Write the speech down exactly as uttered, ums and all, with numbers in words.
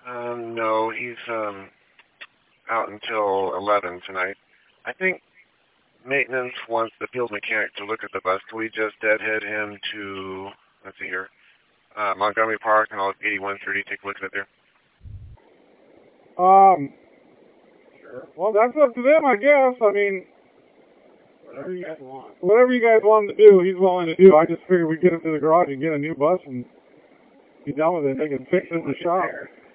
Um, no, he's um out until eleven tonight. I think maintenance wants the field mechanic to look at the bus. Can we just deadhead him to, let's see here, uh, Montgomery Park and I'll eighty-one thirty, take a look at it there? Um, well, that's up to them, I guess. I mean, Whatever you guys want. whatever you guys want him to do, he's willing to do. I just figured we'd get him to the garage and get a new bus and be done with it. They can fix it in the shop.